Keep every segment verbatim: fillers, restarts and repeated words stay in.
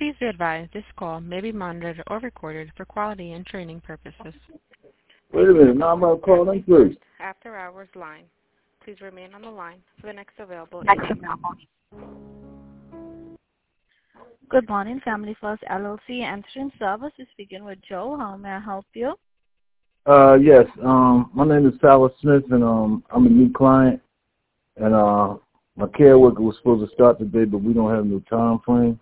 Please be advised this call may be monitored or recorded for quality and training purposes. Wait a minute, now I'm going to call them first. After hours line. Please remain on the line for the next available agent. Good morning, Family First L L C answering service. You speaking with Joe. How may I help you? Uh, yes, um, my name is Silas Smith, and um, I'm a new client, and uh, my care worker was supposed to start today, but we don't have no time frame.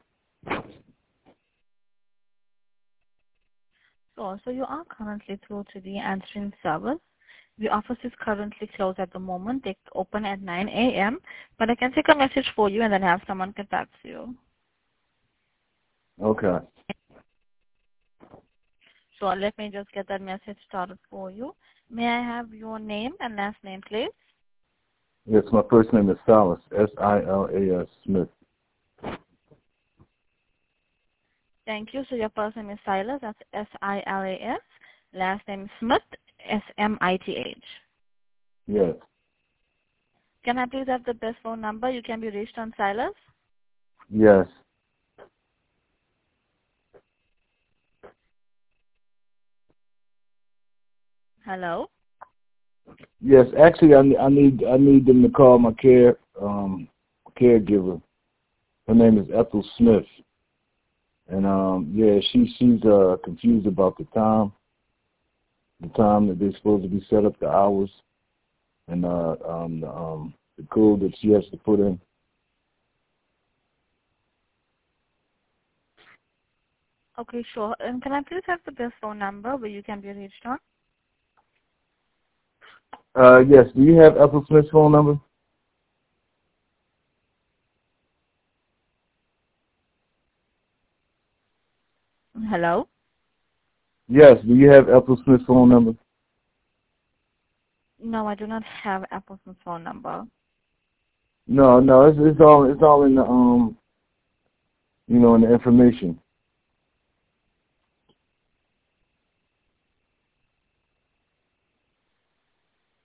So, so you are currently through to the answering service. The office is currently closed at the moment. They open at nine A M, but I can take a message for you and then have someone get back to you. Okay. So let me just get that message started for you. May I have your name and last name, please? Yes, my first name is Silas, S I L A S Smith. Thank you. So your first name is Silas, that's S I L A S. Last name is Smith, S M I T H. Yes. Can I please have the best phone number you can be reached on, Silas? Yes. Hello? Yes, actually, I, I need I need them to call my care um, caregiver. Her name is Ethel Smith, and um, yeah, she she's uh, confused about the time, the time that they're supposed to be set up, the hours, and uh, um, the, um, the code that she has to put in. Okay, sure. And can I please have the best phone number where you can be reached on? Uh, yes. Do you have Ethel Smith's phone number? Hello? Yes. Do you have Ethel Smith's phone number? No, I do not have Apple's phone number. No, no. It's it's all it's all in the um, you know, in the information.